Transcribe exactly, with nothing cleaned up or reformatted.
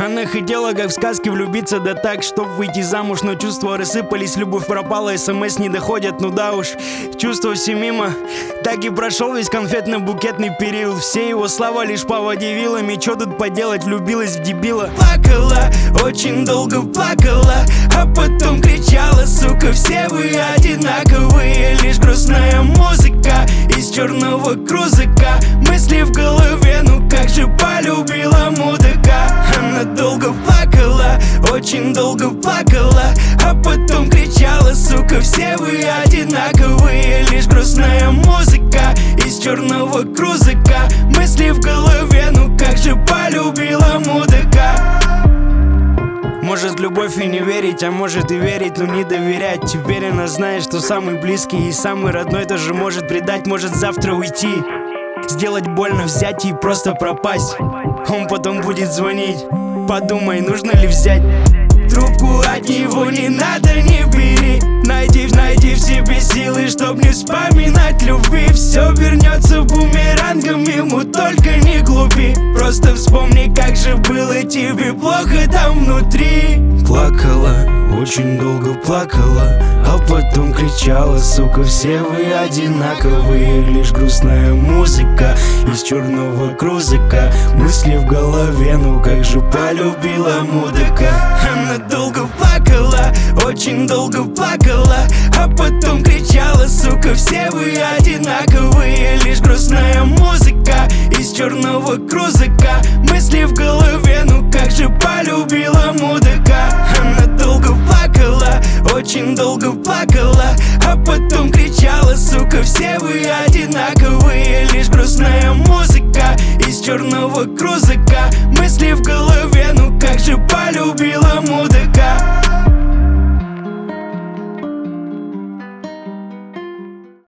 Она хотела, как в сказке, влюбиться, да так, чтоб выйти замуж. Но чувства рассыпались, любовь пропала, смс не доходят, ну да уж. Чувства все мимо. Так и прошел весь конфетно-букетный период. Все его слова лишь по воде вилами. Чё тут поделать, влюбилась в дебила. Плакала, очень долго плакала, а потом кричала: сука, все вы одинаковые. Лишь грустная музыка из черного крузака. Мысли в голове, ну как же полюбила мудака. Она долго плакала, очень долго плакала, а потом кричала: сука, все вы одинаковые. Лишь грустная музыка из черного крузака. Мысли в голове, ну как же полюбила мудака. Может любовь и не верить, а может и верить, но не доверять. Теперь она знает, что самый близкий и самый родной тоже может предать. Может завтра уйти, сделать больно, взять и просто пропасть. Он потом будет звонить: подумай, нужно ли взять трубку от него, не надо, не бери. Найди, найди в себе силы, чтоб не вспоминать любви. Все вернется бумерангом, ему только не глупи. Просто вспомни, как же было тебе плохо там внутри. Плакала, очень долго плакала, а потом кричала: сука, все вы одинаковые. Лишь грустная музыка из черного крузака. Мысли в голове, ну как же полюбила мудака. Она долго плакала, очень долго плакала, а потом кричала: сука, все вы одинаковые. Лишь грустная музыка из черного крузака. Мысли в голове,